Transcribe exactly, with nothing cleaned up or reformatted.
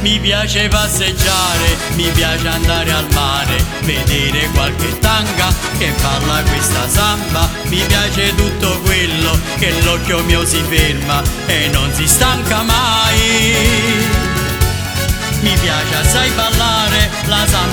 Mi piace passeggiare, mi piace andare al mare, vedere qualche tanga che balla questa samba. Mi piace tutto quello che l'occhio mio si ferma e non si stanca mai. Mi piace assai ballare la samba